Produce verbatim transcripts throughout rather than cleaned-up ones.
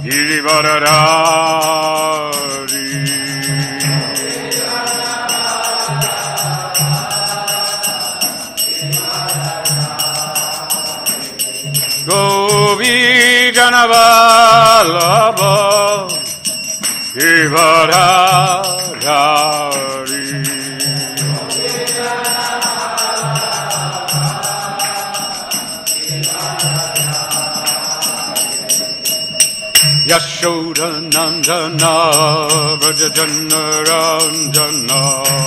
Girivaradari Gopi Janavallabha Girivaradari Yashoda Nandana Vrajajana Ranjana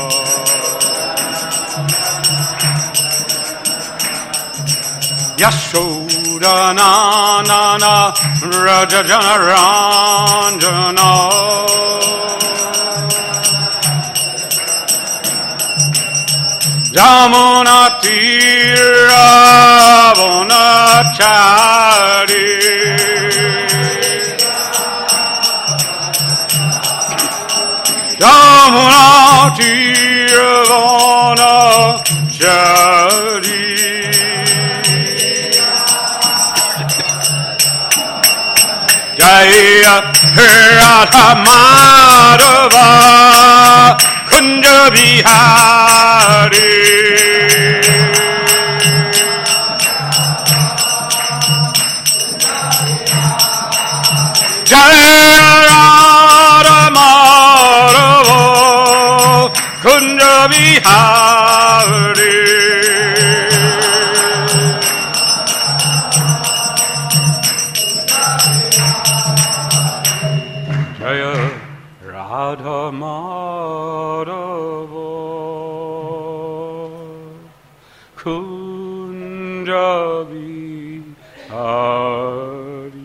Yashoda Nandana Vrajajana Ranjana Jamuna Tira Vonachari Jamuna Tirvana Chari Jaya Radha Madhava Kunja Bihari Jaya Radha Madhava Kunja Bihari Jaya Radha Madhava Kunja Bihari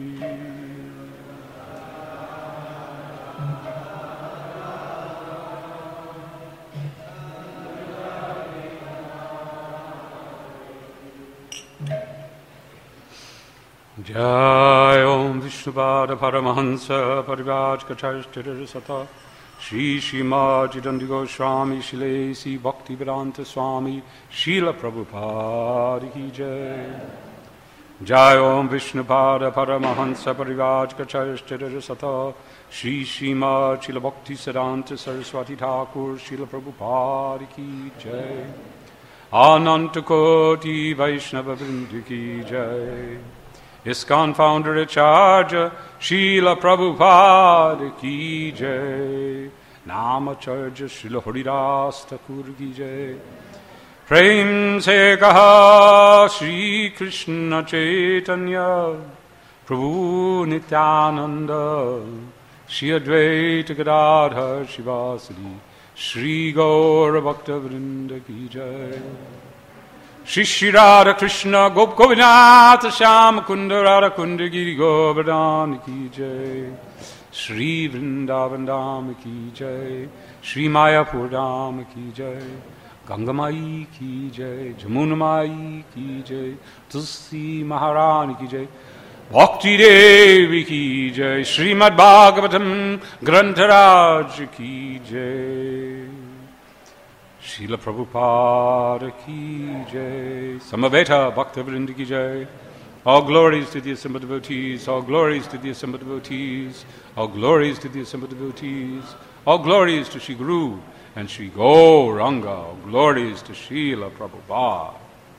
Jai Om Vishnupada Paramahansa Parivajkacharistira Sata Shri Srimad Jidandi Goswami Shilesi Bhakti Vedanta Swami Srila Prabhupada Ki Jai Jai Om Vishnupada Paramahansa Parivajkacharistira Sata Shri Srimad Srila Bhakti Siddhanta Saraswati Thakur Srila Prabhupada Ki Jai Ananta Koti Vaishnava Vrinda Ki Jai ISKCON founder Acharya Srila Prabhupada Ki Jai Namacharya Srila Haridas Thakur Ki Jai Prem Se Kaha Shri Krishna Chaitanya Prabhu Nityananda Shri Advaita Gadadhar Shivasadi Shri Gaura Bhakta Vrinda Ki Jai Shri Shri Radha Krishna Gop Govinath Sham Kunda Radha Kunda Giri Govardhan Ki Jai Shri Vrindavan Dham Ki Jai Shri Mayapur Dham Ki Jai Ganga Mai Ki Jai Jamuna Mai Ki Jai Tulsi Maharani Ki Jai Bhakti Devi Ki Jai Srimad Bhagavatam Grantharaj Ki Jai Srila Prabhupada Ki Jai Samaveta Bhakta-vrinda Ki Jai All glories to the assembled devotees, all glories to the assembled devotees, all glories to the assembled devotees, all glories to Shri Guru and Shri Gauranga, all glories to Srila Prabhupada.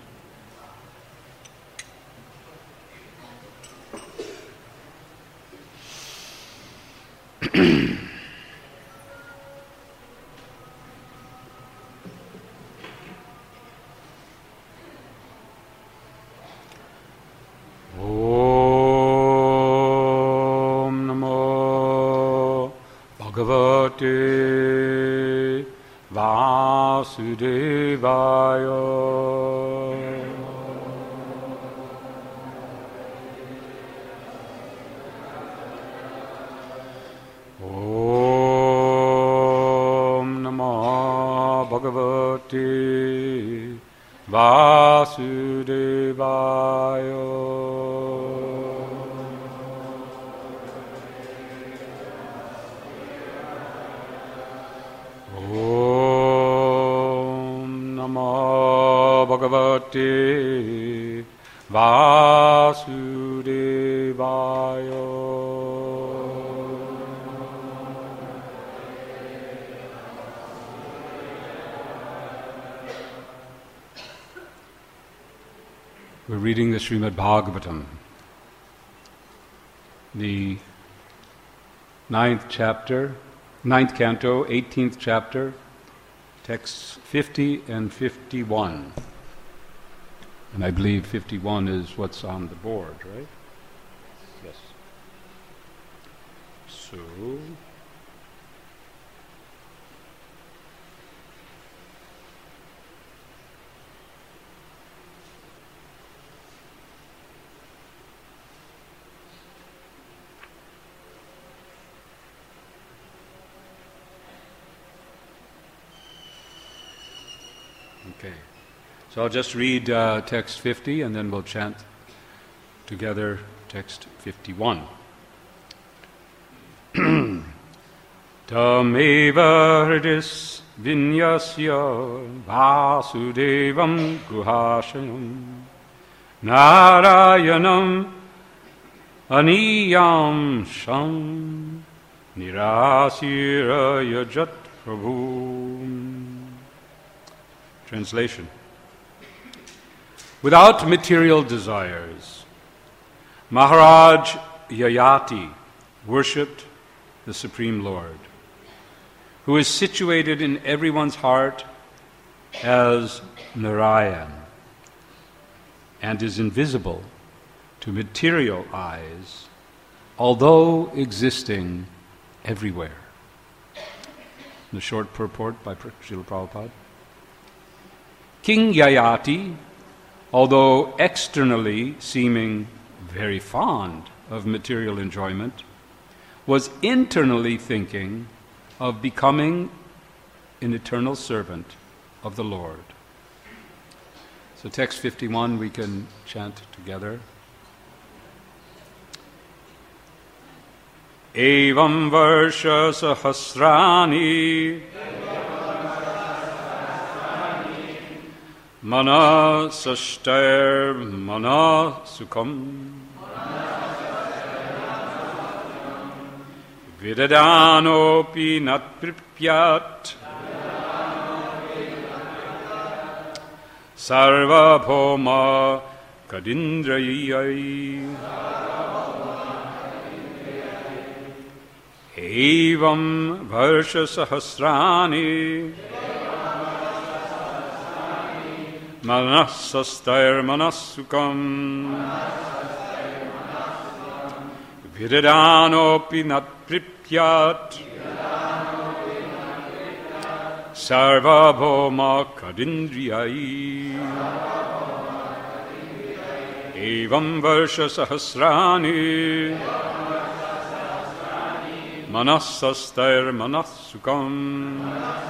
Om Namo Bhagavate Vasudevaya Om Namo Bhagavate Vasudevaya Om Namo Bhagavate Vasudevaya We're reading the Srimad Bhagavatam, the ninth chapter, ninth canto, eighteenth chapter, texts fifty and fifty-one. And I believe fifty-one is what's on the board, right? Yes. So... Okay, so I'll just read uh, text fifty and then we'll chant together text fifty-one. Tameva hridis vinyasya vasudevam guhashayam narayanam aniyam sham nirasira yajat prabhu. Translation. Without material desires, Maharaj Yayati worshipped the Supreme Lord, who is situated in everyone's heart as Narayan and is invisible to material eyes, although existing everywhere. The short purport by Srila Prabhupada. King Yayati, although externally seeming very fond of material enjoyment, was internally thinking of becoming an eternal servant of the Lord. So text fifty-one we can chant together. Evam varsha sahasrani Mana sashtair mana sukham Vidadanopi natpripyat Sarvabhoma kadindrayai Evam varsha sahasrani Manasastair manasukam Vidadanopi natpripyat Sarvabhoma kadindriyai Evam varsha sahasrani Manasastair manasukam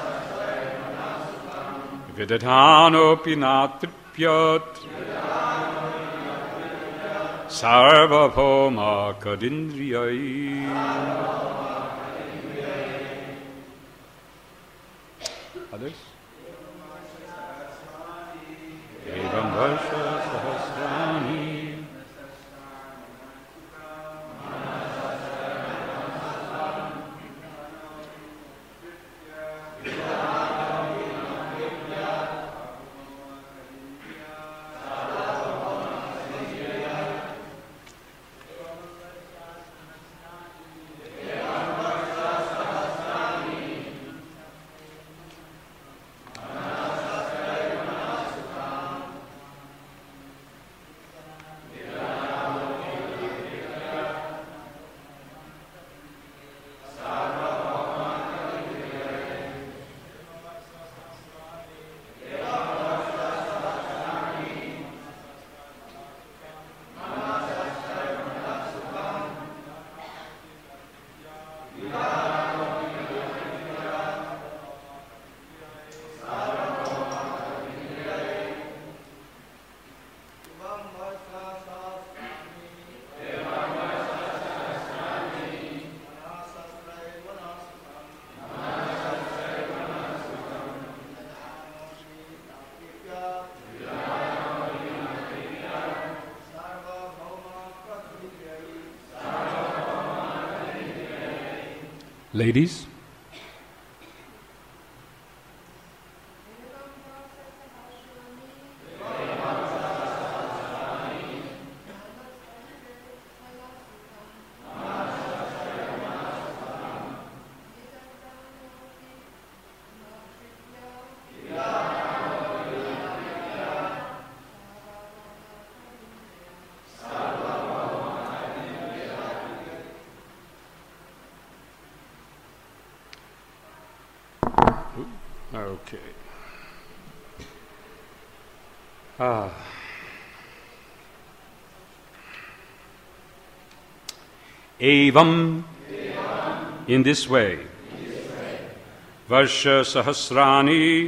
Vidadanopi natripyat Sarvabhoma kadindriyai. Others? Evam varsha sahasrani Ladies? Okay. Ah. Evam, in this way, Varsha Sahasrani,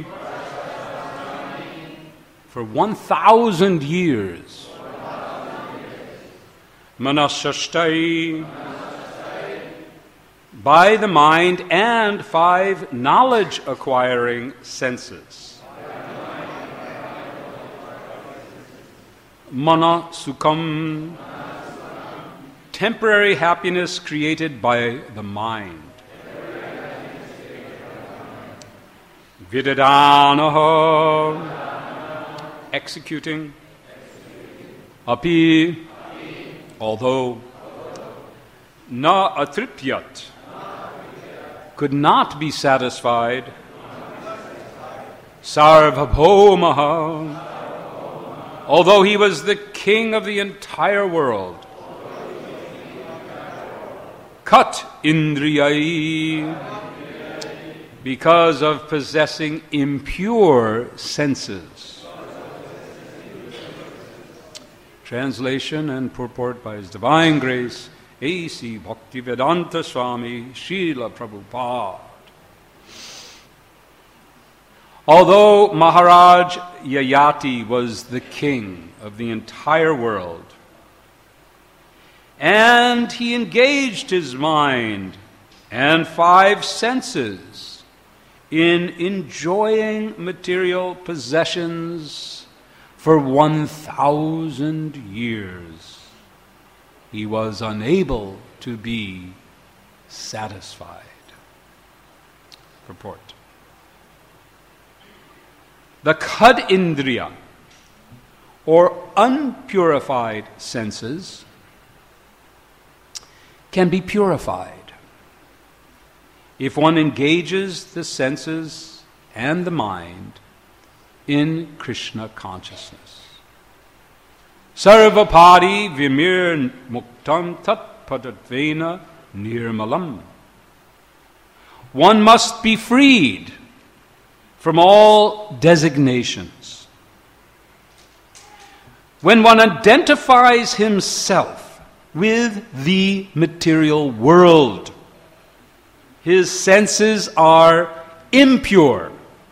for one thousand years, Manasashtai, by the mind and five knowledge-acquiring senses. Mana Sukham, temporary happiness created by the mind. Vidadanaha, executing. Api, although. Na atripyat, could not be satisfied. Sarvabhaumaha, although he was the king of the entire world. Kat indriyai, because of possessing impure senses. Translation and purport by His Divine Grace, A C Bhaktivedanta Swami Srila Prabhupada. Although Maharaj Yayati was the king of the entire world, and he engaged his mind and five senses in enjoying material possessions for one thousand years, he was unable to be satisfied. Purport. The Khad Indriya, or unpurified senses, can be purified if one engages the senses and the mind in Krishna consciousness. Sarvapadi vimir muktam tat padatvena nirmalam. One must be freed from all designations. When one identifies himself with the material world, his senses are impure.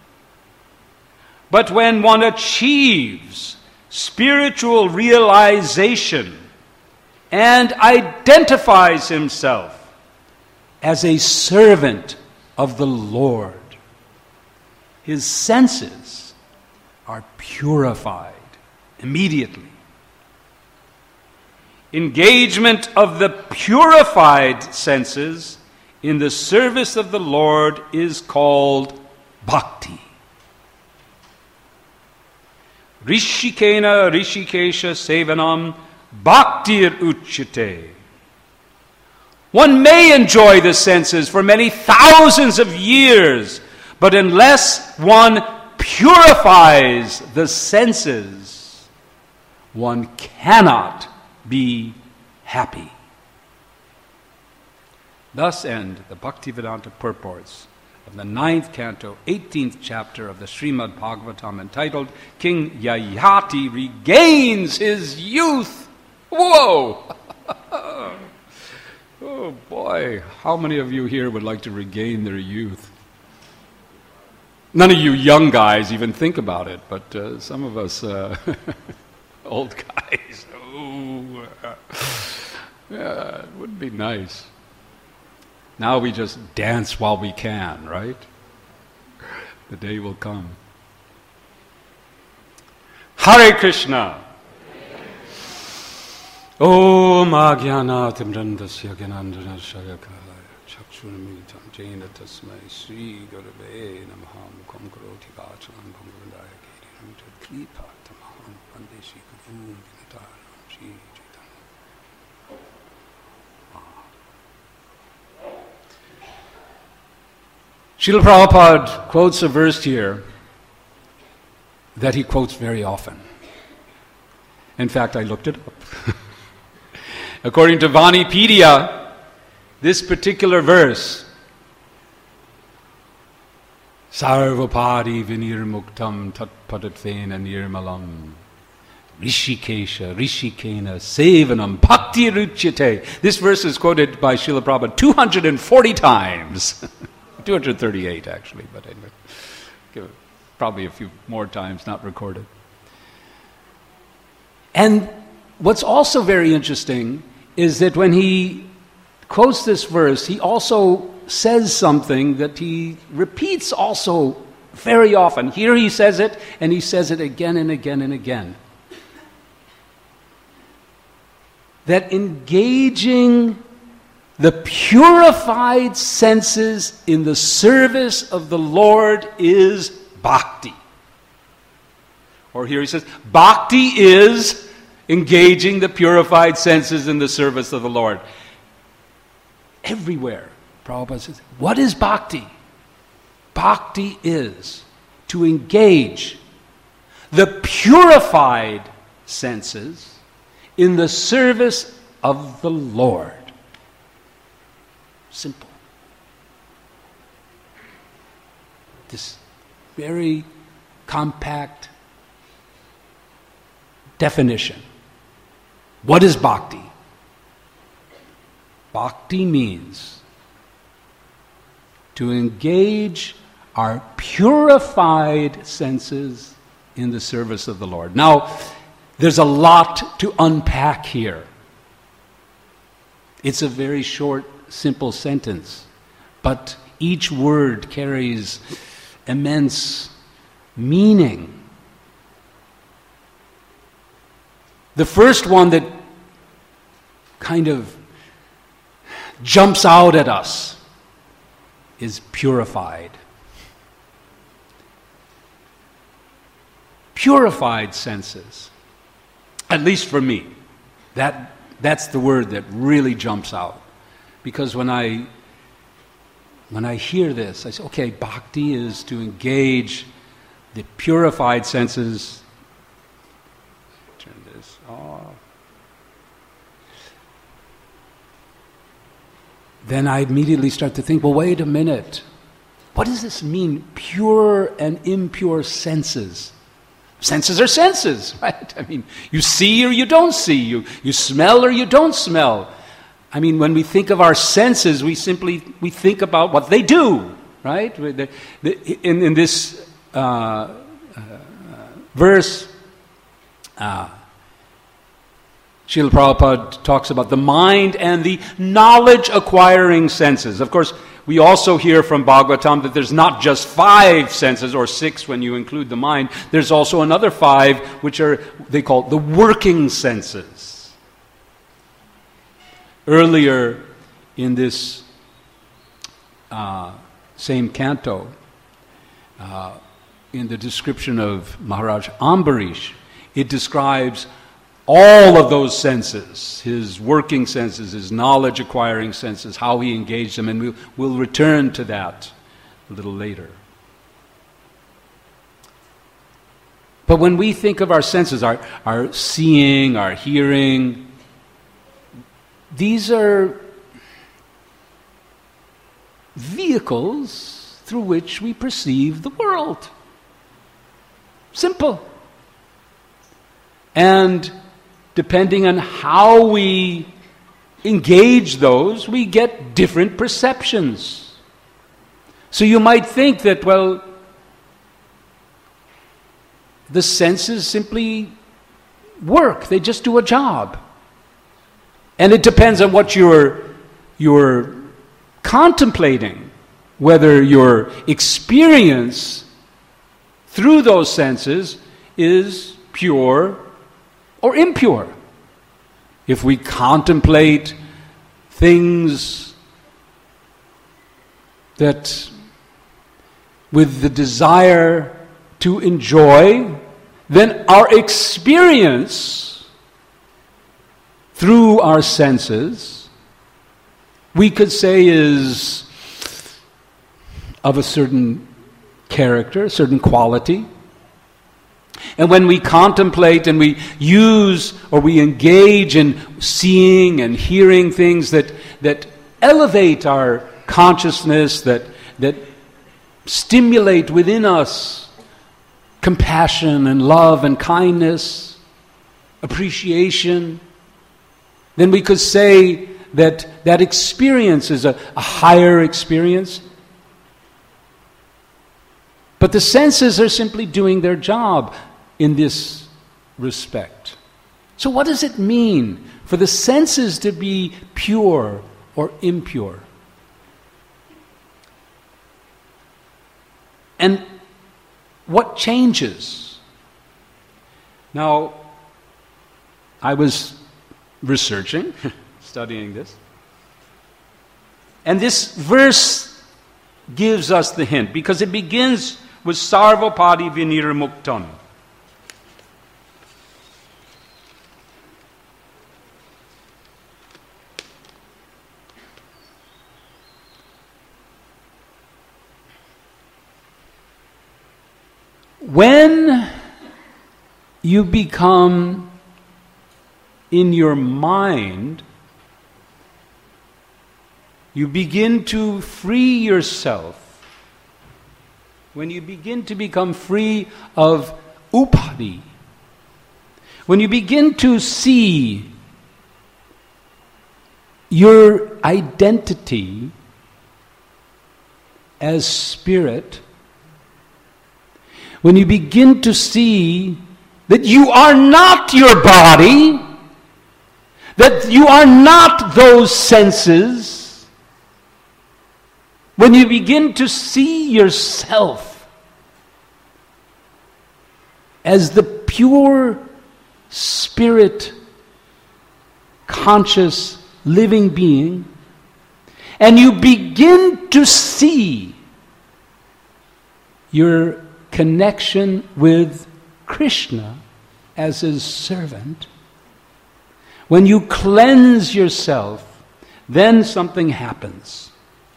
But when one achieves spiritual realization and identifies himself as a servant of the Lord, his senses are purified immediately. Engagement of the purified senses in the service of the Lord is called bhakti. Rishikena Rishikesha Sevanam Bhaktir Uchyate. One may enjoy the senses for many thousands of years, but unless one purifies the senses, one cannot be happy. Thus end the Bhaktivedanta purports of the ninth canto, eighteenth chapter of the Srimad Bhagavatam, entitled King Yayati Regains His Youth. Whoa! Oh boy, how many of you here would like to regain their youth? None of you young guys even think about it, but uh, some of us uh, old guys, oh, uh, yeah, it would be nice. Now we just dance while we can, right? The day will come. Hare Krishna. Om Ajnana Timrandasya Gyanandana Shayakaya Chakshunamitam Jaina Tasmai Sri Gurave Namaha Mukham Karoti Vachalam Bhangavandaya Kirinam Kripa Tamaham Pandeshi Kavum Vinataram Shri Chaitanya. Srila Prabhupada quotes a verse here that he quotes very often. In fact, I looked it up. According to Vanipedia, this particular verse Sarvapadi vinirmuktam tatpadatvena nirmalam. Rishikesha, Rishikena, Sevanam, Bhakti Ruchyate. This verse is quoted by Srila Prabhupada two hundred forty times. two hundred thirty-eight actually, but anyway. Probably a few more times not recorded. And what's also very interesting is that when he quotes this verse, he also says something that he repeats also very often. Here he says it, and he says it again and again and again. That engaging the purified senses in the service of the Lord is bhakti. Or here he says, bhakti is engaging the purified senses in the service of the Lord. Everywhere, Prabhupada says, what is bhakti? Bhakti is to engage the purified senses in the service of the Lord. Simple. This very compact definition. What is bhakti? Bhakti means to engage our purified senses in the service of the Lord. Now, there's a lot to unpack here. It's a very short, simple sentence, but each word carries immense meaning. The first one that kind of jumps out at us is purified. Purified senses. At least for me, that that's the word that really jumps out. Because when I when I hear this, I say, okay, bhakti is to engage the purified senses. Turn this off. Then I immediately start to think, well, wait a minute. What does this mean, pure and impure senses? Senses are senses, right? I mean, you see or you don't see. You, you smell or you don't smell. I mean, when we think of our senses, we simply we think about what they do, right? The, the, in, in this uh, uh, verse, uh, Srila Prabhupada talks about the mind and the knowledge-acquiring senses. Of course, we also hear from Bhagavatam that there's not just five senses, or six when you include the mind. There's also another five, which are, they call the working senses. Earlier in this uh, same canto, uh, in the description of Maharaj Ambarish, it describes all of those senses, his working senses, his knowledge-acquiring senses, how he engaged them, and we'll, we'll return to that a little later. But when we think of our senses, our, our seeing, our hearing, these are vehicles through which we perceive the world. Simple. And depending on how we engage those, we get different perceptions. So you might think that, well, the senses simply work. They just do a job. And it depends on what you're, you're contemplating, whether your experience through those senses is pure or impure. If we contemplate things that with the desire to enjoy, then our experience through our senses, we could say, is of a certain character, a certain quality. And when we contemplate and we use or we engage in seeing and hearing things that, that elevate our consciousness, that, that stimulate within us compassion and love and kindness, appreciation, then we could say that that experience is a, a higher experience. But the senses are simply doing their job in this respect. So what does it mean for the senses to be pure or impure? And what changes? Now, I was researching, studying this, and this verse gives us the hint, because it begins with Sarvapadi Vinirmuktam. When you become in your mind, you begin to free yourself. When you begin to become free of upadi, when you begin to see your identity as spirit, when you begin to see that you are not your body, that you are not those senses, when you begin to see yourself as the pure spirit, conscious, living being, and you begin to see your connection with Krishna as his servant, when you cleanse yourself, then something happens.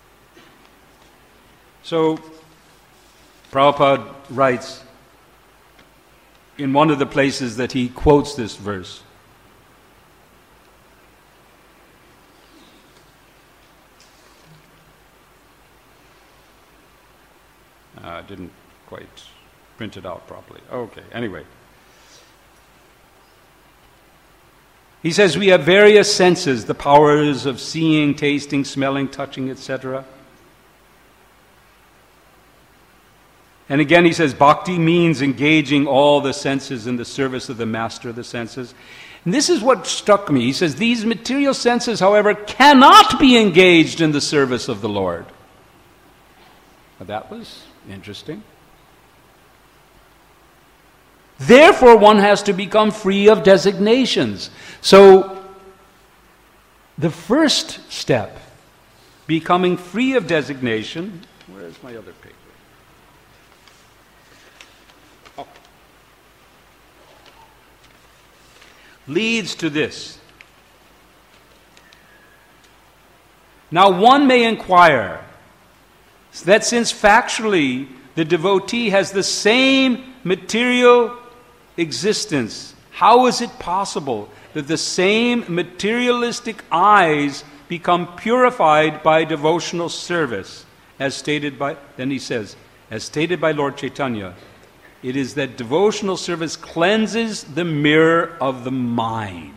So, Prabhupada writes in one of the places that he quotes this verse, I uh, didn't quite print it out properly. Okay, anyway. He says we have various senses, the powers of seeing, tasting, smelling, touching, et cetera. And again he says bhakti means engaging all the senses in the service of the master of the senses. And this is what struck me. He says these material senses, however, cannot be engaged in the service of the Lord. Well, that was interesting. Therefore, one has to become free of designations. So, the first step, becoming free of designation, where's my other paper? Oh. Leads to this. Now, one may inquire that since factually the devotee has the same material existence, how is it possible that the same materialistic eyes become purified by devotional service? As stated by, then he says, as stated by Lord Chaitanya, it is that devotional service cleanses the mirror of the mind.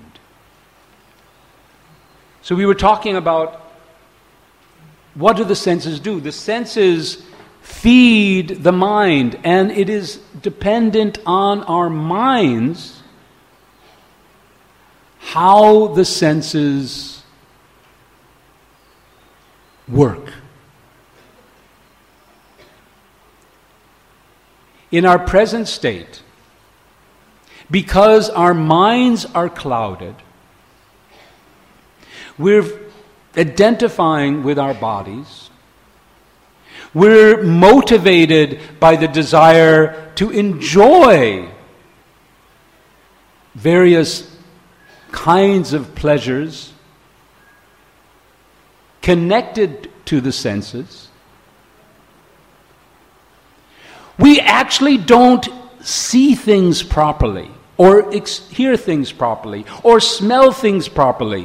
So we were talking about what do the senses do? The senses feed the mind, and it is dependent on our minds how the senses work. In our present state, because our minds are clouded, we're identifying with our bodies. We're motivated by the desire to enjoy various kinds of pleasures connected to the senses. We actually don't see things properly, or ex- hear things properly, or smell things properly.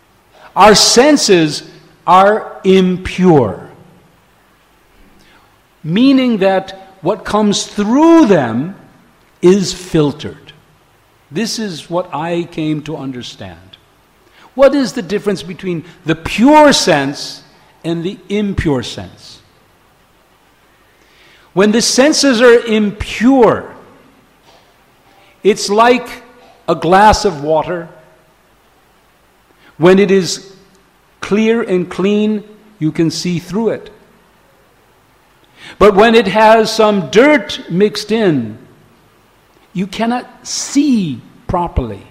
Our senses are impure. meaning that what comes through them is filtered. This is what I came to understand. What is the difference between the pure sense and the impure sense? When the senses are impure, it's like a glass of water. When it is clear and clean, you can see through it. But when it has some dirt mixed in, you cannot see properly.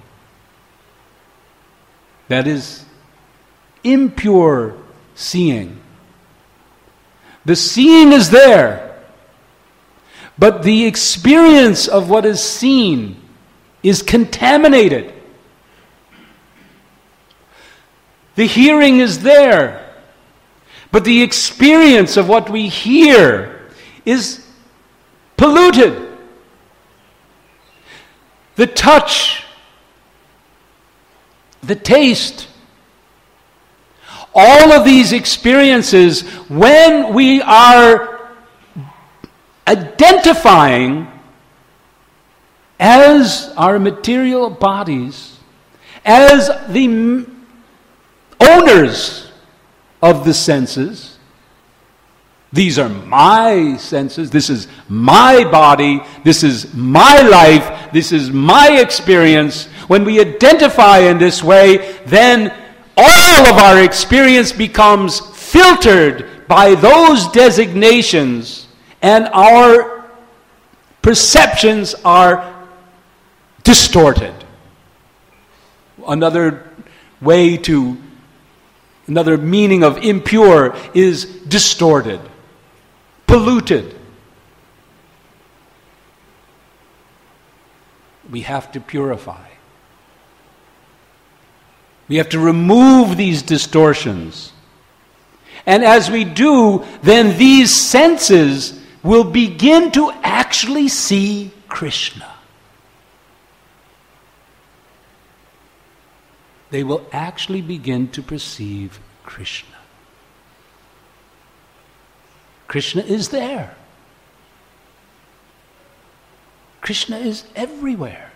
That is impure seeing. The seeing is there, but the experience of what is seen is contaminated. The hearing is there, but the experience of what we hear is polluted. The touch, the taste, all of these experiences, when we are identifying as our material bodies, as the owners of the senses, these are my senses, this is my body, this is my life, this is my experience. When we identify in this way, then all of our experience becomes filtered by those designations, and our perceptions are distorted. Another way to, another meaning of impure is distorted, polluted. We have to purify. We have to remove these distortions. And as we do, then these senses will begin to actually see Krishna. They will actually begin to perceive Krishna. Krishna is there. Krishna is everywhere.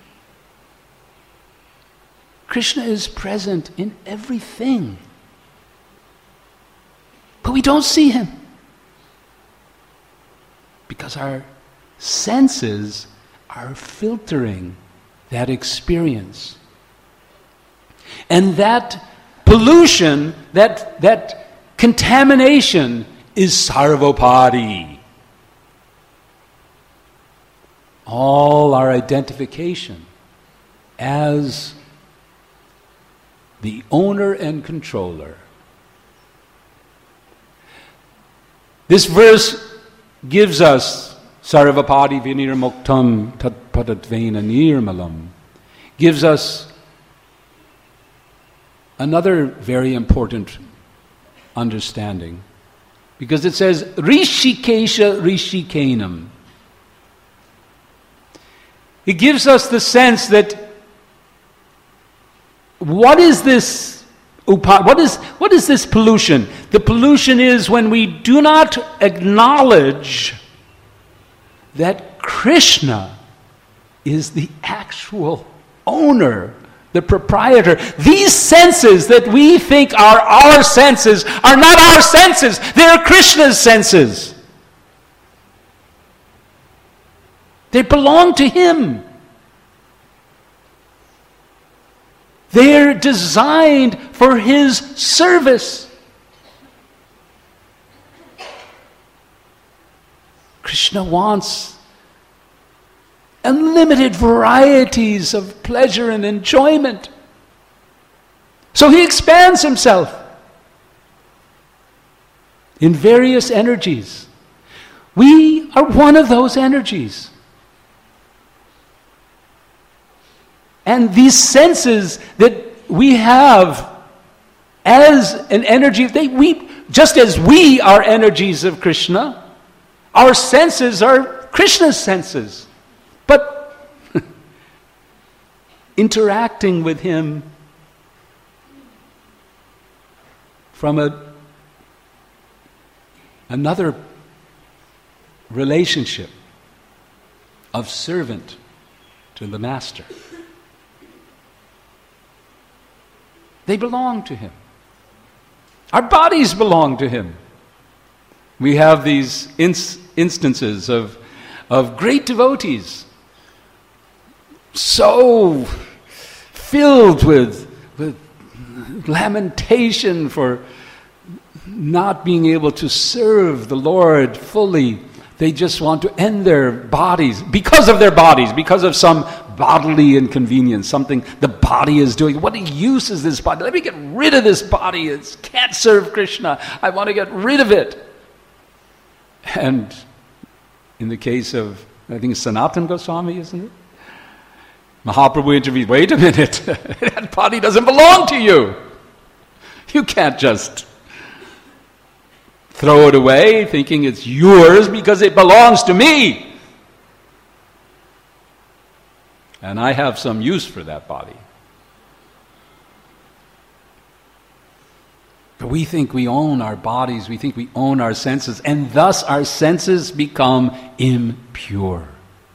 Krishna is present in everything. But we don't see him. Because our senses are filtering that experience. And that pollution, that, that contamination is sarvopadi. All our identification as the owner and controller. This verse gives us sarvapadi vinirmuktam tat padatvena nirmalam, gives us another very important understanding, because it says rishikesha rishikenam. It gives us the sense that what is this upa, what is what is this pollution? The pollution is when we do not acknowledge that Krishna is the actual owner, the proprietor. These senses that we think are our senses are not our senses. They're Krishna's senses. They belong to him. They're designed for his service. Krishna wants unlimited varieties of pleasure and enjoyment. So he expands himself in various energies. We are one of those energies. And these senses that we have as an energy, they, we, just as we are energies of Krishna, our senses are Krishna's senses. But interacting with him from a, another relationship of servant to the master. They belong to him. Our bodies belong to him. We have these ins- instances of, of great devotees so filled with, with lamentation for not being able to serve the Lord fully. They just want to end their bodies because of their bodies, because of some bodily inconvenience, something the body is doing. What use is this body? Let me get rid of this body. It can't serve Krishna. I want to get rid of it. And in the case of, I think it's Sanatana Goswami, isn't it? Mahaprabhu intervened, wait a minute, that body doesn't belong to you. You can't just throw it away thinking it's yours because it belongs to me. And I have some use for that body. But we think we own our bodies, we think we own our senses, and thus our senses become impure.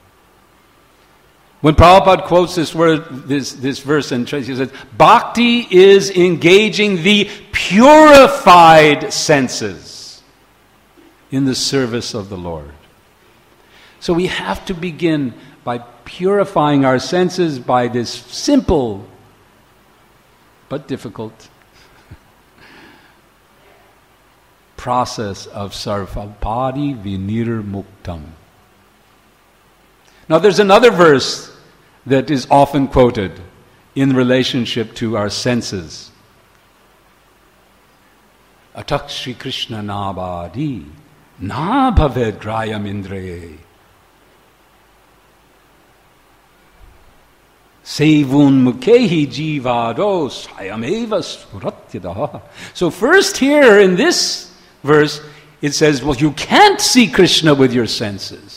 When Prabhupada quotes this word, this, this verse in Tracy, he says, Bhakti is engaging the purified senses in the service of the Lord. So we have to begin by purifying our senses by this simple but difficult process of sarvapadi vinirmuktam. Now there's another verse that is often quoted in relationship to our senses. Atak Shri Krishna nabadi na bhaved grayam indraye sevun mukhehi jivado swayameva spuratyadaha. So first here in this verse it says, well, you can't see Krishna with your senses.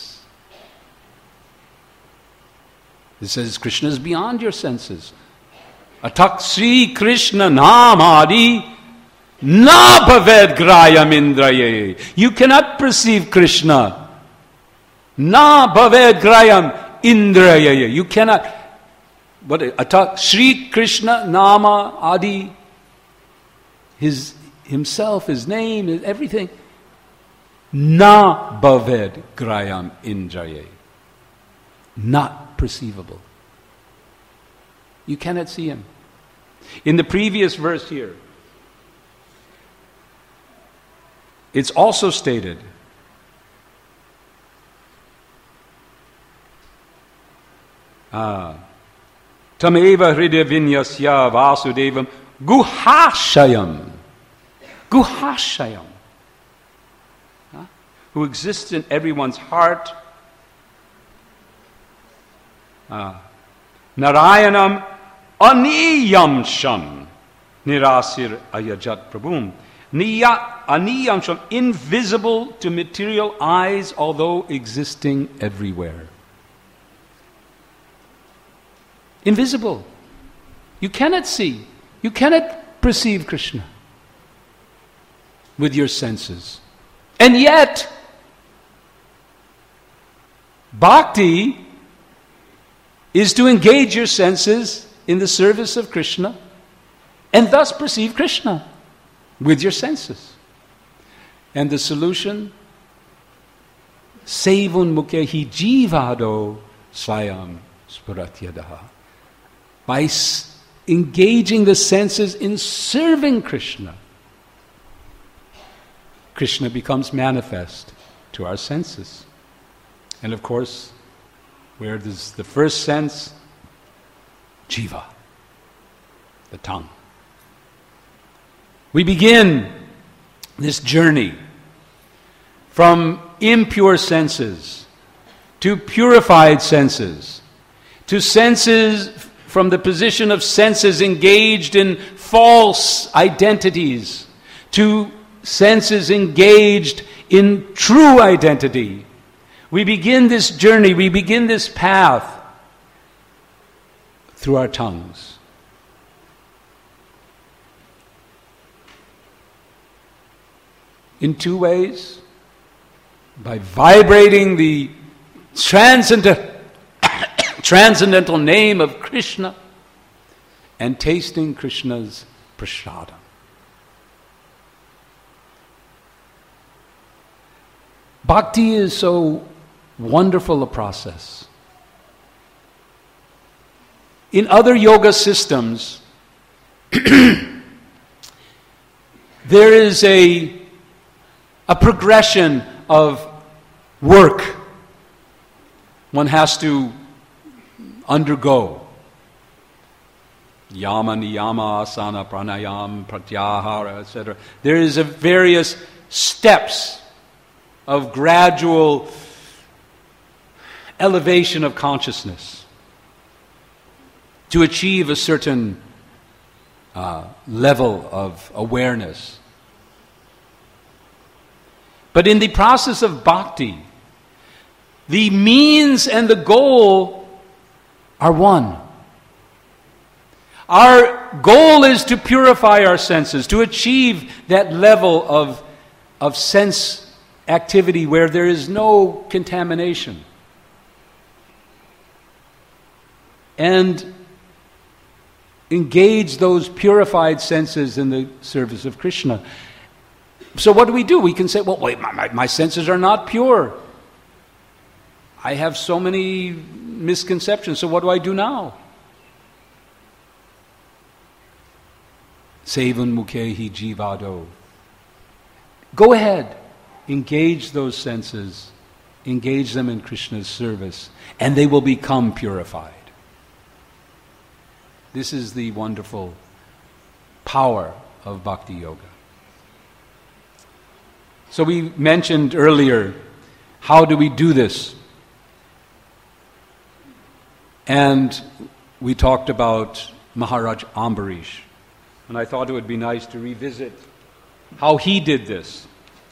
It says Krishna is beyond your senses. Atak Sri Krishna namadi na bhaved grayam indraye. You cannot perceive Krishna. Na bhaved grayam indraye. You cannot. What? Atak Sri Krishna nama adi. His himself, his name, his everything. Na bhaved grayam indraye. Not perceivable. You cannot see him. In the previous verse here, it's also stated, ah, Tameva hridaya vinyasya vasudevam guhashayam. Guhashayam. Huh? Who exists in everyone's heart. Uh, Narayanam aniyam sham nirasir ayajat prabhum. Niya aniyam sham, invisible to material eyes, although existing everywhere. Invisible. You cannot see. You cannot perceive Krishna with your senses. And yet, bhakti is to engage your senses in the service of Krishna and thus perceive Krishna with your senses. And the solution? Sevun mukhehi jivado swayam spuratyadaha. By s- engaging the senses in serving Krishna, Krishna becomes manifest to our senses. And of course, where does the first sense? Jiva, the tongue. We begin this journey from impure senses to purified senses, to senses from the position of senses engaged in false identities, to senses engaged in true identity. We begin this journey, we begin this path through our tongues. In two ways. by vibrating the transcendental, transcendental name of Krishna and tasting Krishna's prasadam. Bhakti is so wonderful a process. In other yoga systems, there is a, a progression of work one has to undergo. Yama, niyama, asana, pranayam, pratyahara, et cetera. There is a various steps of gradual elevation of consciousness to achieve a certain uh, level of awareness. But in the process of bhakti, the means and the goal are one. Our goal is to purify our senses, to achieve that level of, of sense activity where there is no contamination. And engage those purified senses in the service of Krishna. So what do we do? We can say, well, wait, my, my, my senses are not pure. I have so many misconceptions, so what do I do now? Sevan mukhehi jivado. Go ahead, engage those senses, engage them in Krishna's service, and they will become purified. This is the wonderful power of Bhakti Yoga. So we mentioned earlier, how do we do this? And we talked about Maharaj Ambarish. And I thought it would be nice to revisit how he did this.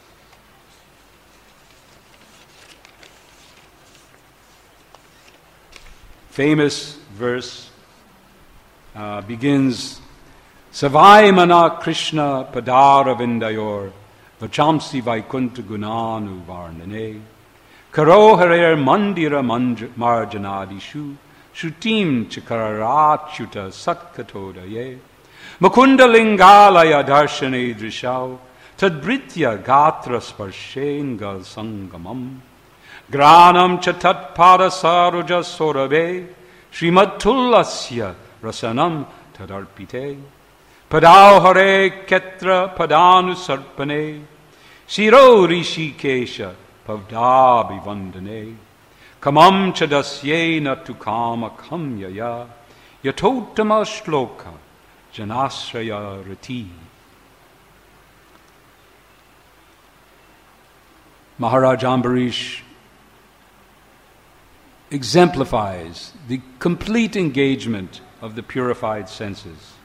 Famous verse uh, begins, Savai mana Krishna padara vindayor vachamsi vaikunta gunanu varnane karo harer mandira marjanadishu shutim chakararachuta satkatodaye Mukunda lingalaya darshane drishau tadbritya gatra sparshengal sangamam granam chatat pada saruja sorabe srimatullasya rasanam tadarpite padau hare ketra padanu sarpane shiro rishikesha pavdabi vandane kamam chadasyena tukama kamyaya yatotama shloka Janasraya Rati. Maharaj Ambarish exemplifies the complete engagement of the purified senses.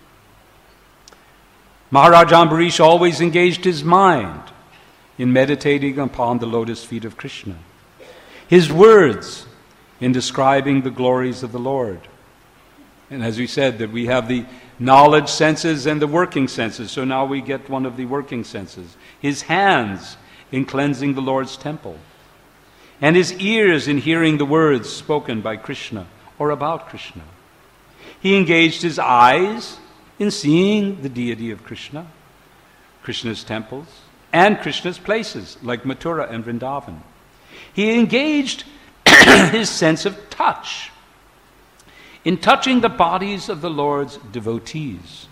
Maharaj Ambarish always engaged his mind in meditating upon the lotus feet of Krishna. His words in describing the glories of the Lord. And as we said, that we have the knowledge senses and the working senses. So now we get one of the working senses. His hands in cleansing the Lord's temple. And his ears in hearing the words spoken by Krishna or about Krishna. He engaged his eyes in seeing the deity of Krishna, Krishna's temples, and Krishna's places like Mathura and Vrindavan. He engaged his sense of touch in touching the bodies of the Lord's devotees.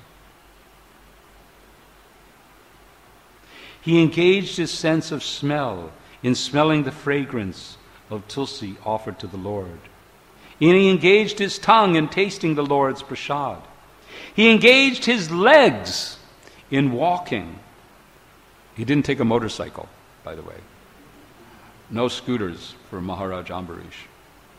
He engaged his sense of smell in smelling the fragrance of tulsi offered to the Lord. And he engaged his tongue in tasting the Lord's prasad. He engaged his legs in walking. He didn't take a motorcycle, by the way. No scooters for Maharaj Ambarish.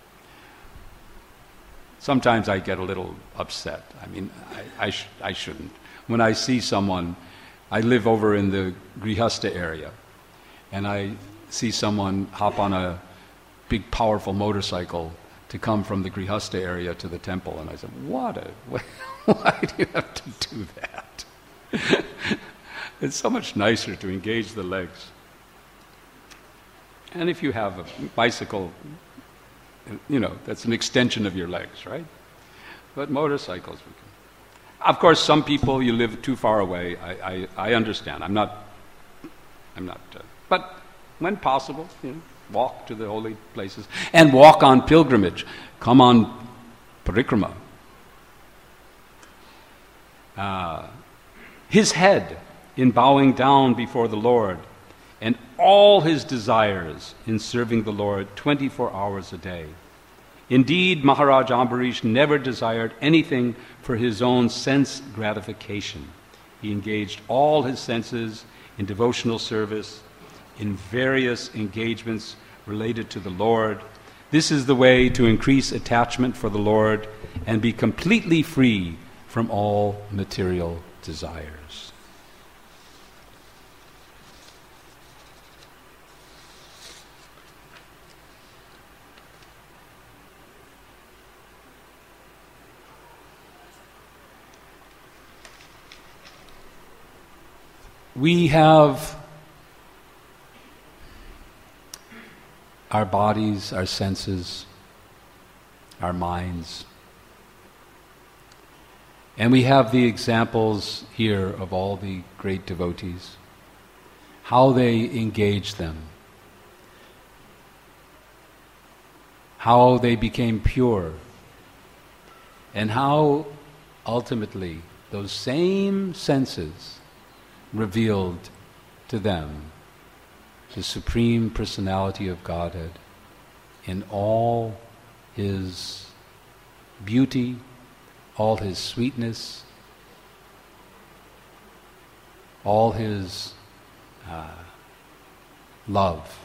Sometimes I get a little upset. I mean, I, I, sh- I shouldn't. When I see someone, I live over in the Grihastha area, and I see someone hop on a big, powerful motorcycle to come from the Grihastha area to the temple, and I said, what a, why do you have to do that? It's so much nicer to engage the legs. And if you have a bicycle, you know, that's an extension of your legs, right? But motorcycles, we can. Of course, some people, you live too far away. I, I, I understand. I'm not, I'm not, uh, but when possible, you know, walk to the holy places and walk on pilgrimage. Come on parikrama. Uh, his head in bowing down before the Lord, and all his desires in serving the Lord twenty-four hours a day. Indeed, Maharaj Ambarish never desired anything for his own sense gratification. He engaged all his senses in devotional service, in various engagements related to the Lord. This is the way to increase attachment for the Lord and be completely free from all material desires. We have our bodies, our senses, our minds. And we have the examples here of all the great devotees, how they engage them, how they became pure, and how ultimately those same senses revealed to them the Supreme Personality of Godhead in all his beauty, all his sweetness, all his uh, love.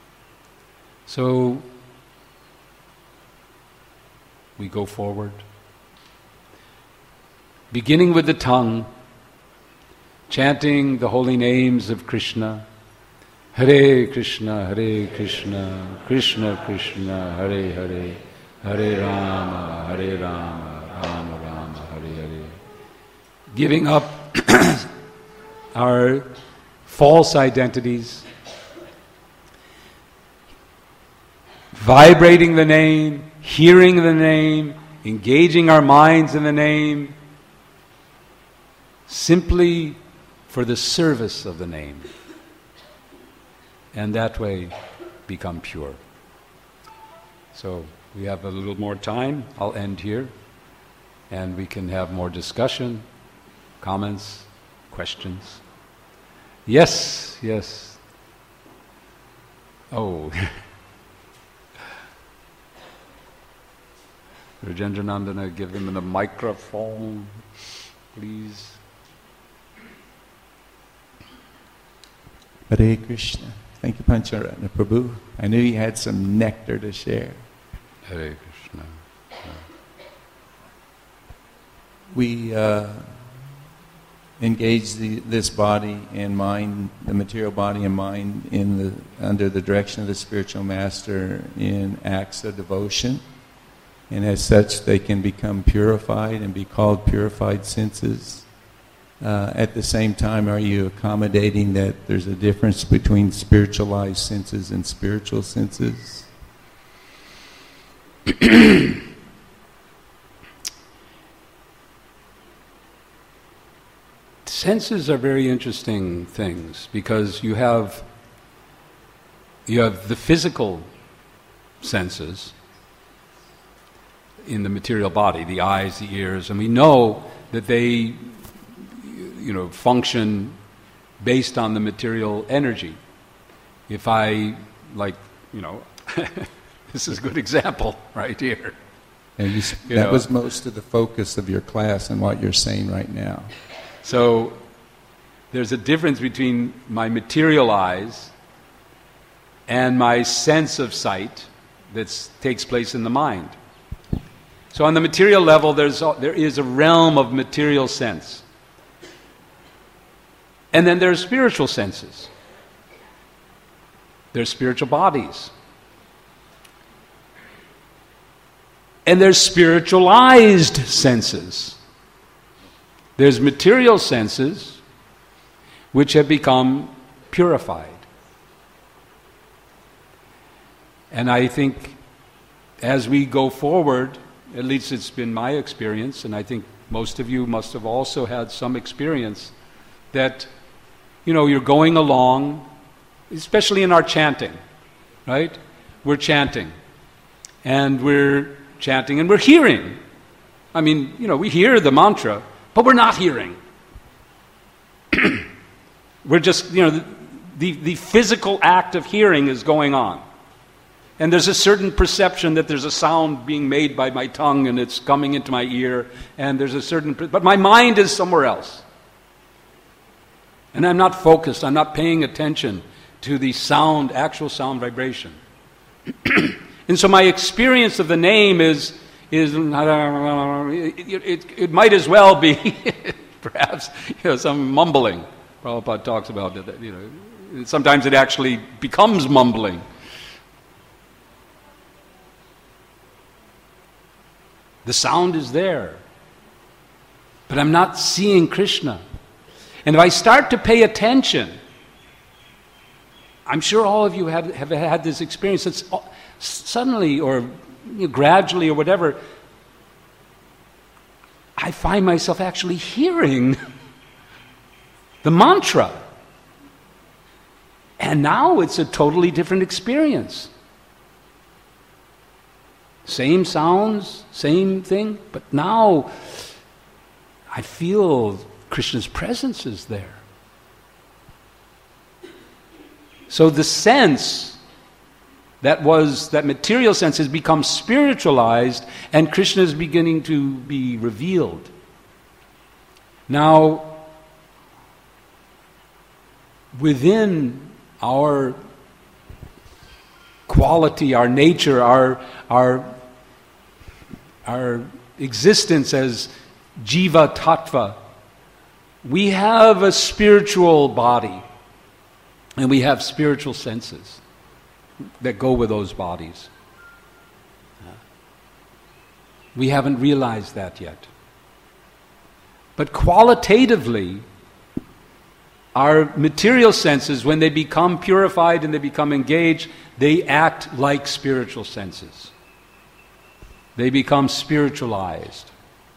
So we go forward, beginning with the tongue, chanting the holy names of Krishna. Hare Krishna, Hare Krishna, Krishna Krishna, Hare Hare, Hare Rama, Hare Rama, Rama Rama, Hare Hare. Giving up our false identities, vibrating the name, hearing the name, engaging our minds in the name, simply for the service of the name, and that way become pure. So we have a little more time. I'll end here, and we can have more discussion, comments, questions. Yes, yes. Oh. Rajendranandana, give him the microphone, please. Hare Krishna. Thank you, Pancharatna Prabhu. I knew you had some nectar to share. Hare Krishna. We uh, engage the, this body and mind, the material body and mind, in the under the direction of the spiritual master in acts of devotion, and as such, they can become purified and be called purified senses. Uh, at the same time, are you accommodating that there's a difference between spiritualized senses and spiritual senses? Senses are very interesting things because you have you have the physical senses in the material body, the eyes, the ears, and we know that they you know, function based on the material energy. If I, like, you know, this is a good example right here. And you, You that know. was most of the focus of your class and what you're saying right now. So there's a difference between my material eyes and my sense of sight that takes place in the mind. So on the material level, there's a, there is a realm of material sense. And then there's spiritual senses. There's spiritual bodies. And there's spiritualized senses. There's material senses which have become purified. And I think as we go forward, at least it's been my experience, and I think most of you must have also had some experience, that, you know, you're going along, especially in our chanting, right? We're chanting. And we're chanting and we're hearing. I mean, you know, we hear the mantra, but we're not hearing. We're just, you know, the, the, the physical act of hearing is going on. And there's a certain perception that there's a sound being made by my tongue and it's coming into my ear, and there's a certain, but my mind is somewhere else. And I'm not focused, I'm not paying attention to the sound, actual sound vibration. And so my experience of the name is, is it, it, it might as well be perhaps, you know, some mumbling. Prabhupada talks about it, you know, sometimes it actually becomes mumbling. The sound is there, but I'm not seeing Krishna. And if I start to pay attention, I'm sure all of you have, have had this experience. It's suddenly or you know, gradually or whatever, I find myself actually hearing the mantra. And now it's a totally different experience. Same sounds, same thing, but now I feel Krishna's presence is there. So the sense that was, that material sense has become spiritualized, and Krishna is beginning to be revealed. Now, within our quality, our nature, our our our existence as Jiva Tattva, we have a spiritual body, and we have spiritual senses that go with those bodies. We haven't realized that yet. But qualitatively, our material senses, when they become purified and they become engaged, they act like spiritual senses. They become spiritualized.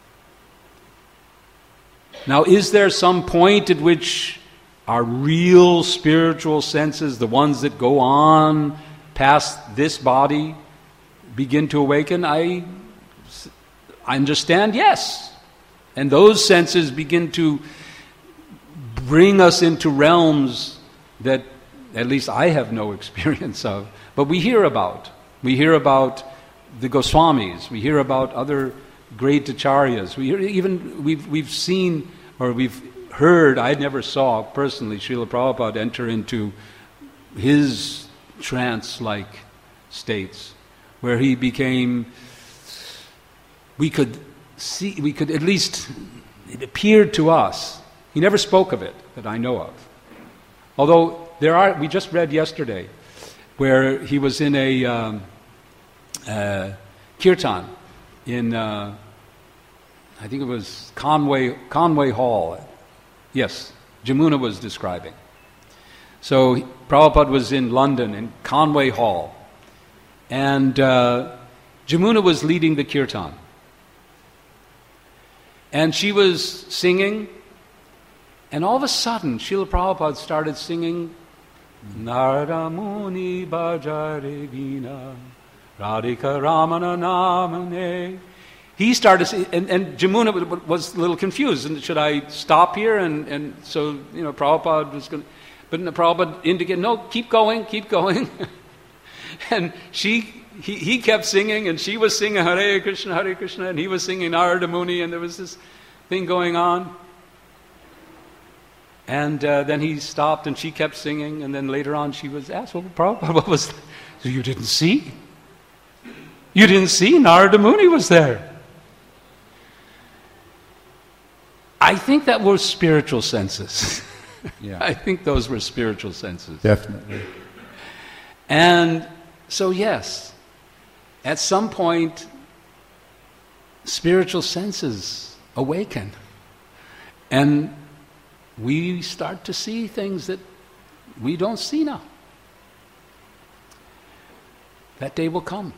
Now, is there some point at which our real spiritual senses, the ones that go on past this body, begin to awaken? I, I understand, yes. And those senses begin to bring us into realms that at least I have no experience of, but we hear about. We hear about the Goswamis. We hear about other great acharyas. We hear, even we've we've seen or we've heard. I never saw personally Srila Prabhupada enter into his trance-like states, where he became. We could see. We could at least. It appeared to us. He never spoke of it that I know of. Although there are, we just read yesterday, where he was in a um, uh, kirtan in, uh, I think it was Conway Conway Hall. Yes, Jamuna was describing. So Prabhupada was in London in Conway Hall, and uh, Jamuna was leading the kirtan, and she was singing. And all of a sudden, Srila Prabhupada started singing, Narada Muni Bhajare Vina, Radhika Ramana Namane. He started, and, and Jamuna was a little confused. And should I stop here? And, and so, you know, Prabhupada was going to, but Prabhupada indicated, no, keep going, keep going. And she, he, he kept singing, and she was singing Hare Krishna, Hare Krishna, and he was singing Narada Muni, and there was this thing going on. And uh, then he stopped and she kept singing, and then later on she was asked, well, Prabhupada, what was that? So you didn't see? You didn't see? Narada Muni was there. I think that were spiritual senses. Yeah. I think those were spiritual senses. Definitely. And so yes, at some point, spiritual senses awaken. And we start to see things that we don't see now. That day will come.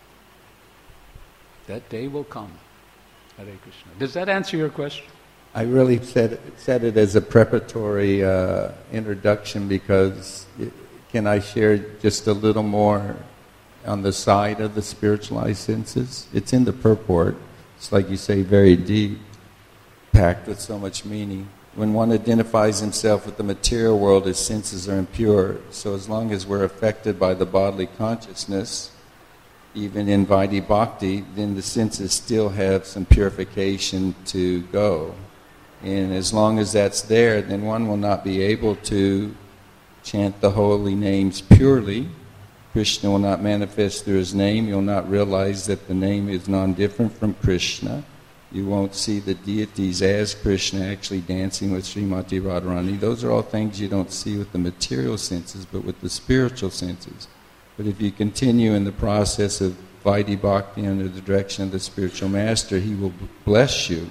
That day will come. Hare Krishna. Does that answer your question? I really said said it as a preparatory uh, introduction because it, can I share just a little more on the side of the spiritualized senses? It's in the purport. It's like you say, very deep, packed with so much meaning. When one identifies himself with the material world, his senses are impure. So as long as we're affected by the bodily consciousness, even in Vaidhi Bhakti, then the senses still have some purification to go. And as long as that's there, then one will not be able to chant the holy names purely. Krishna will not manifest through his name. You'll not realize that the name is non-different from Krishna. You won't see the deities as Krishna actually dancing with Srimati Radharani. Those are all things you don't see with the material senses, but with the spiritual senses. But if you continue in the process of Vaidhi Bhakti under the direction of the spiritual master, he will bless you.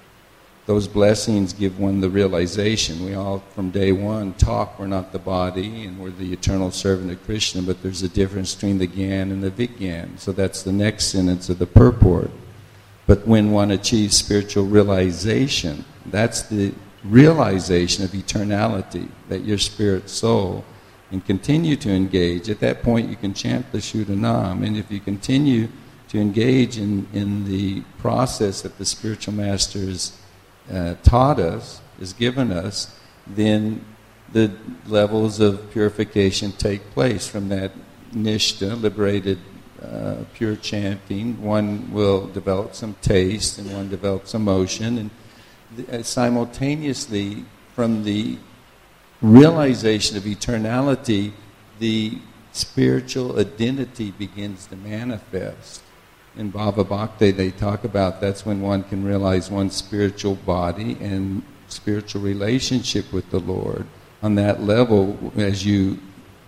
Those blessings give one the realization. We all, from day one, talk we're not the body and we're the eternal servant of Krishna, but there's a difference between the Gyan and the Vigyan. So that's the next sentence of the purport. But when one achieves spiritual realization, that's the realization of eternality, that your spirit soul, and continue to engage. At that point, you can chant the Shuddhanam. And if you continue to engage in, in the process that the spiritual master has uh, taught us, has given us, then the levels of purification take place. From that nishta, liberated, uh, pure chanting, one will develop some taste and one develops emotion. And th- uh, simultaneously, from the realization of eternality, the spiritual identity begins to manifest. In Bhava Bhakti, they talk about that's when one can realize one's spiritual body and spiritual relationship with the Lord. On that level, as you,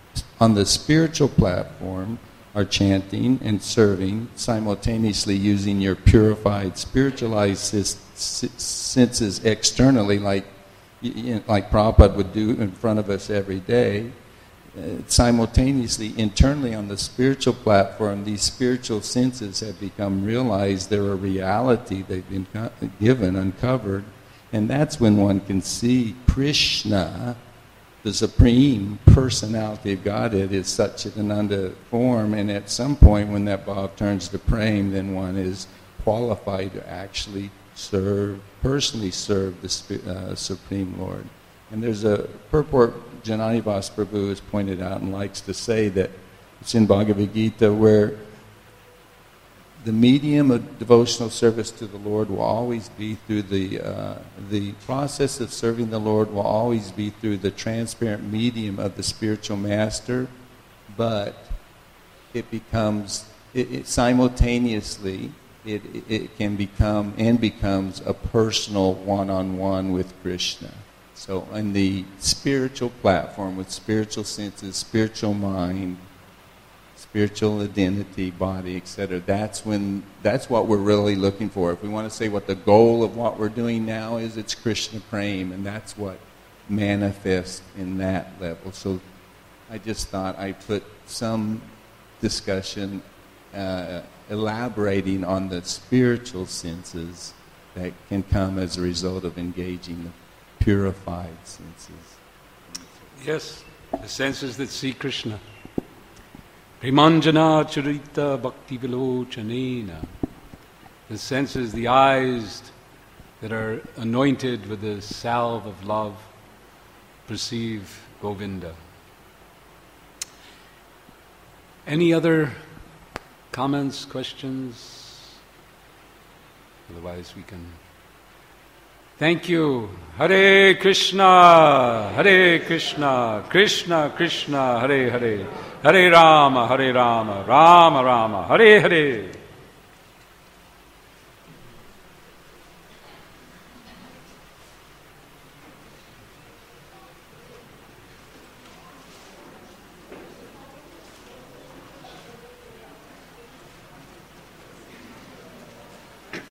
on the spiritual platform, are chanting and serving, simultaneously using your purified, spiritualized senses externally, like like Prabhupada would do in front of us every day. Uh, simultaneously, internally on the spiritual platform, these spiritual senses have become realized. They're a reality. They've been co- given, uncovered. And that's when one can see Krishna, the Supreme Personality of Godhead, is Satchidananda form. And at some point when that bhav turns to prema, then one is qualified to actually serve, personally serve the uh, Supreme Lord. And there's a purport Jananivas Prabhu has pointed out and likes to say that it's in Bhagavad Gita where the medium of devotional service to the Lord will always be through the uh, the process of serving the Lord will always be through the transparent medium of the spiritual master, but it becomes it, it simultaneously it it can become and becomes a personal one-on-one with Krishna. So on the spiritual platform with spiritual senses, spiritual mind, spiritual identity, body, et cetera, that's when that's what we're really looking for. If we want to say what the goal of what we're doing now is, it's Krishna Prema, and that's what manifests in that level. So I just thought I'd put some discussion uh, elaborating on the spiritual senses that can come as a result of engaging the purified senses. Yes, the senses that see Krishna. Primanjana charita bhakti vilochanena. The senses, the eyes that are anointed with the salve of love, perceive Govinda. Any other comments, questions? Otherwise we can... Thank you. Hare Krishna, Hare Krishna, Krishna Krishna, Hare Hare, Hare Rama, Hare Rama, Rama Rama, Hare Hare.